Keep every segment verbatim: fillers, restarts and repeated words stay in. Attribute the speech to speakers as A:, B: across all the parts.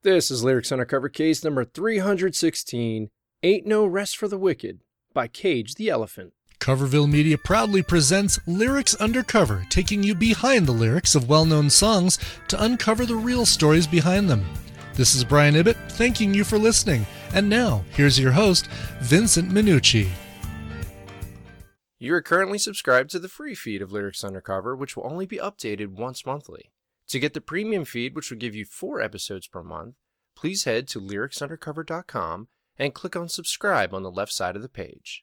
A: This is Lyrics Undercover case number three hundred sixteen, Ain't No Rest for the Wicked, by Cage the Elephant.
B: Coverville Media proudly presents Lyrics Undercover, taking you behind the lyrics of well-known songs to uncover the real stories behind them. This is Brian Ibbett, thanking you for listening. And now, here's your host, Vincent Minucci.
A: You are currently subscribed to the free feed of Lyrics Undercover, which will only be updated once monthly. To get the premium feed, which will give you four episodes per month, please head to lyrics undercover dot com and click on subscribe on the left side of the page.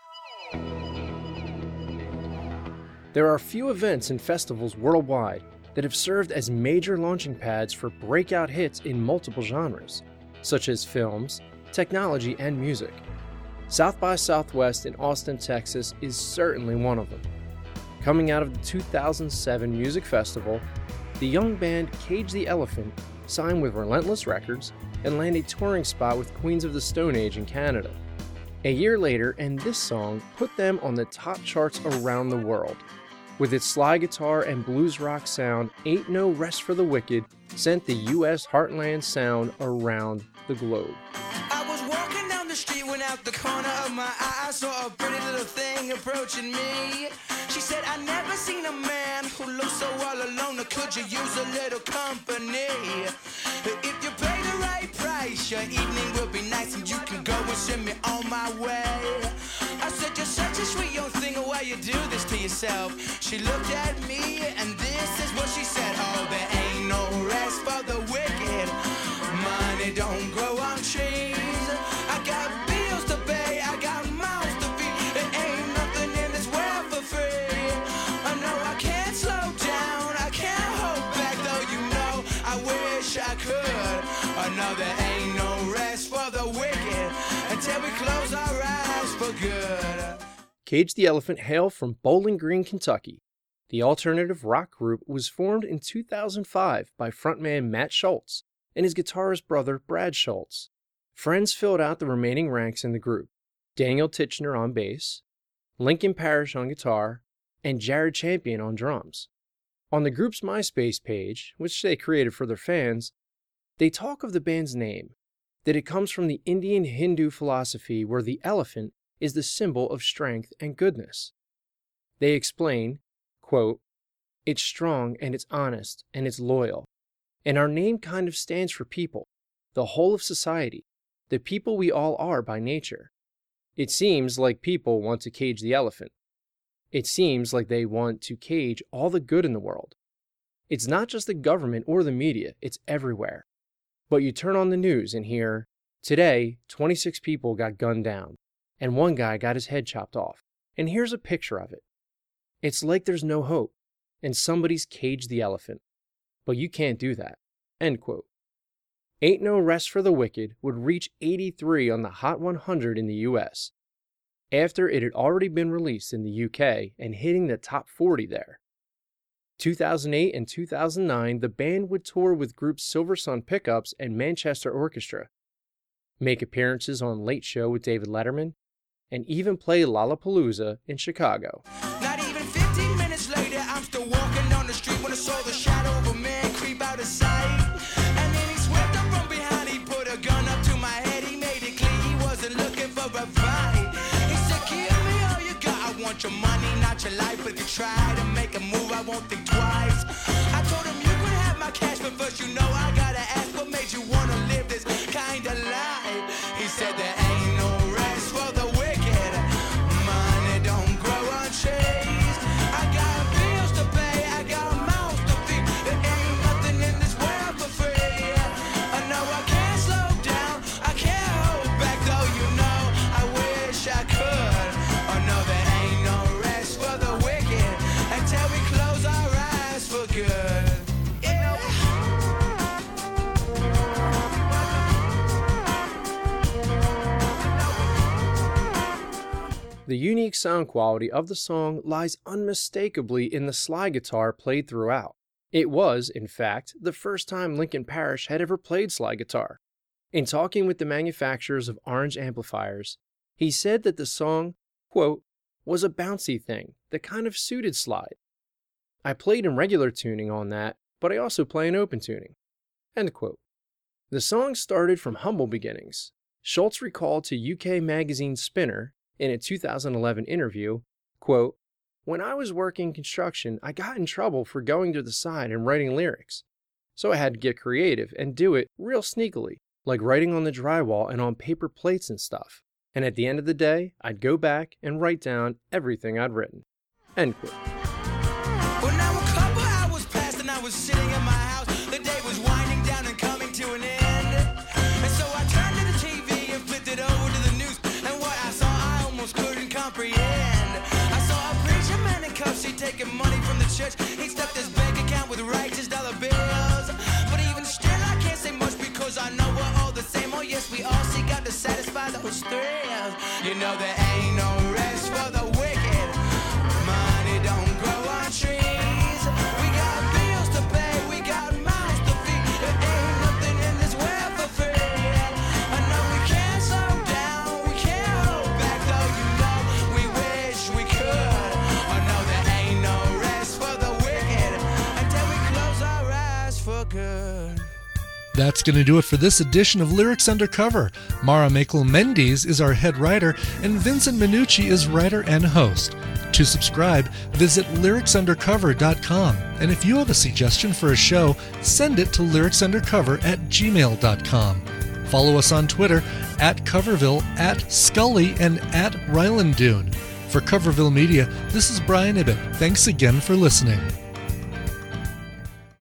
A: There are few events and festivals worldwide that have served as major launching pads for breakout hits in multiple genres, such as films, technology, and music. South by Southwest in Austin, Texas is certainly one of them. Coming out of the two thousand seven Music Festival, the young band Cage the Elephant signed with Relentless Records and landed a touring spot with Queens of the Stone Age in Canada. A year later, and this song put them on the top charts around the world. With its slide guitar and blues rock sound, Ain't No Rest for the Wicked sent the U S heartland sound around the globe.
C: I was walking down the street when out the corner of my eye I saw a pretty little thing approaching me. She said, I never seen a man who looks so all alone, or could you use a little company? If you pay the right price, your evening will be nice and you can go and send me on my way. I said, you're such a sweet young thing, why you do this to yourself? She looked at me and this is what she said. Oh, there ain't no rest for the wicked. Money don't grow on trees. I got bills to pay, I got mouths to feed. There ain't nothing in this world for free. I know I can't slow down, I can't hold back, though you know I wish I could. I know there ain't no rest for the wicked until we close our eyes for good.
A: Cage the Elephant hail from Bowling Green, Kentucky. The alternative rock group was formed in two thousand five by frontman Matt Schultz and his guitarist brother Brad Schultz. Friends filled out the remaining ranks in the group: Daniel Titchener on bass, Lincoln Parrish on guitar, and Jared Champion on drums. On the group's MySpace page, which they created for their fans, they talk of the band's name, that it comes from the Indian Hindu philosophy where the elephant is the symbol of strength and goodness. They explain, quote, it's strong and it's honest and it's loyal. And our name kind of stands for people, the whole of society, the people we all are by nature. It seems like people want to cage the elephant. It seems like they want to cage all the good in the world. It's not just the government or the media, it's everywhere. But you turn on the news and hear, today, twenty-six people got gunned down, and one guy got his head chopped off. And here's a picture of it. It's like there's no hope, and somebody's caged the elephant. But you can't do that. End quote. Ain't No Rest for the Wicked would reach eighty-three on the Hot one hundred in the U S, after it had already been released in the U K and hitting the top forty there. two thousand eight and two thousand nine, the band would tour with groups Silver Sun Pickups and Manchester Orchestra, make appearances on Late Show with David Letterman, and even play Lollapalooza in Chicago.
C: Not even fifteen minutes later, I'm still walking down the street when I saw the shadow of a man creep out of sight. And then he swept up from behind, he put a gun up to my head, he made it clear he wasn't looking for a fight. He said, give me all you got, I want your money, not your life. If you try to make a move, I won't think twice. I told him you could have my cash, but first you know I gotta ask, what made you wanna live this kind of life? He said there ain't no rest for the wicked. Money don't grow on trees. I got bills to pay, I got mouths to feed. There ain't nothing in this world for free. I know I can't slow down, I can't hold back, though you know I wish I could. Oh no, there ain't no rest for the wicked until we close our eyes for good. Yeah.
A: The unique sound quality of the song lies unmistakably in the slide guitar played throughout. It was, in fact, the first time Lincoln Parrish had ever played slide guitar. In talking with the manufacturers of Orange amplifiers, he said that the song, quote, was a bouncy thing that kind of suited slide. I played in regular tuning on that, but I also play in open tuning. End quote. The song started from humble beginnings. Schultz recalled to U K magazine Spinner in a two thousand eleven interview, quote, "When I was working construction, I got in trouble for going to the side and writing lyrics. So I had to get creative and do it real sneakily, like writing on the drywall and on paper plates and stuff. And at the end of the day, I'd go back and write down everything I'd written." End quote.
C: Well, now a couple hours passed and I was sitting in my house. The day was winding down and coming to an end. And so I turned to the T V and flipped it over to the news. And what I saw, I almost couldn't comprehend. I saw a preacher man in cuffs, he taking money from the church. He stuffed his bank account with righteous dollar bills. But even still, I can't say much because I know we're all the same. Oh yes, we all seek out to satisfy those thrills. You know there ain't no rest for the wicked. Money don't grow on trees. We got bills to pay, we got mouths to feed. There ain't nothing in this world for free. I know we can't slow down, we can't hold back, though you know we wish we could. I know there ain't no rest for the wicked until we close our eyes for good.
B: That's going to do it for this edition of Lyrics Undercover. Mara Makel Mendes is our head writer, and Vincent Minucci is writer and host. To subscribe, visit lyrics undercover dot com. And if you have a suggestion for a show, send it to lyricsundercover at gmail dot com. Follow us on Twitter at Coverville, at Scully, and at Ryland Dune. For Coverville Media, this is Brian Ibbett. Thanks again for listening.